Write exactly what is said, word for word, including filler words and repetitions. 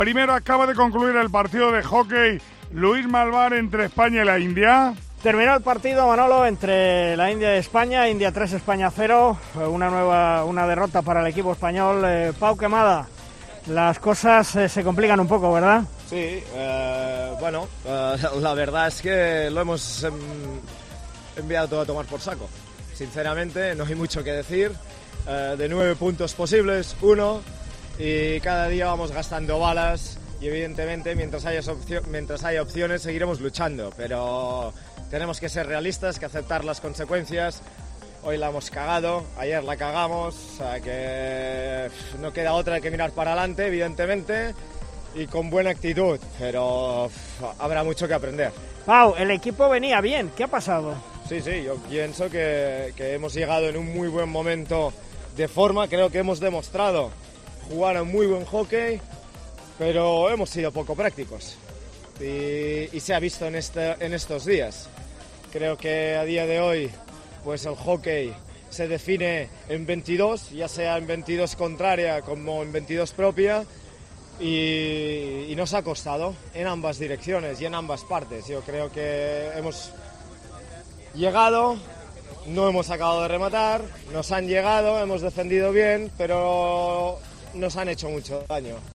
Primero acaba de concluir el partido de hockey Luis Malvar entre España y la India. Terminó el partido, Manolo, entre la India y España, India tres, España cero, una nueva una derrota para el equipo español. Eh, Pau Quemada, las cosas eh, se complican un poco, ¿verdad? Sí, eh, bueno, eh, la verdad es que lo hemos em, enviado todo a tomar por saco. Sinceramente, no hay mucho que decir. Eh, de nueve puntos posibles, uno, y cada día vamos gastando balas. Y evidentemente, mientras haya, opcio- mientras haya opciones, seguiremos luchando. Pero tenemos que ser realistas, que aceptar las consecuencias. Hoy la hemos cagado, ayer la cagamos, o sea que no queda otra que mirar para adelante, evidentemente, y con buena actitud. Pero uf, habrá mucho que aprender. Pau, el equipo venía bien, ¿qué ha pasado? Sí, sí, yo pienso que, que hemos llegado en un muy buen momento de forma. Creo que hemos demostrado jugar a muy buen hockey, pero hemos sido poco prácticos y, y se ha visto en, este, en estos días. Creo que a día de hoy pues el hockey se define en veintidós, ya sea en veintidós contraria como en veintidós propia, y, y nos ha costado en ambas direcciones y en ambas partes. Yo creo que hemos llegado, no hemos acabado de rematar, nos han llegado, hemos defendido bien, pero nos han hecho mucho daño.